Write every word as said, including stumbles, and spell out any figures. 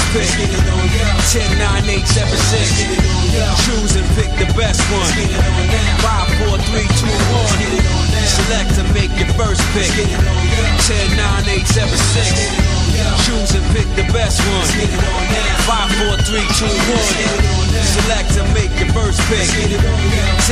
pick. ten, nine, eight, seven, six. Choose and pick the best one. five, four, three, two, one. Select and make your first pick. ten, nine, eight, seven, six. Choose and pick the best one. five, four, three, two, one. Select and make your first pick.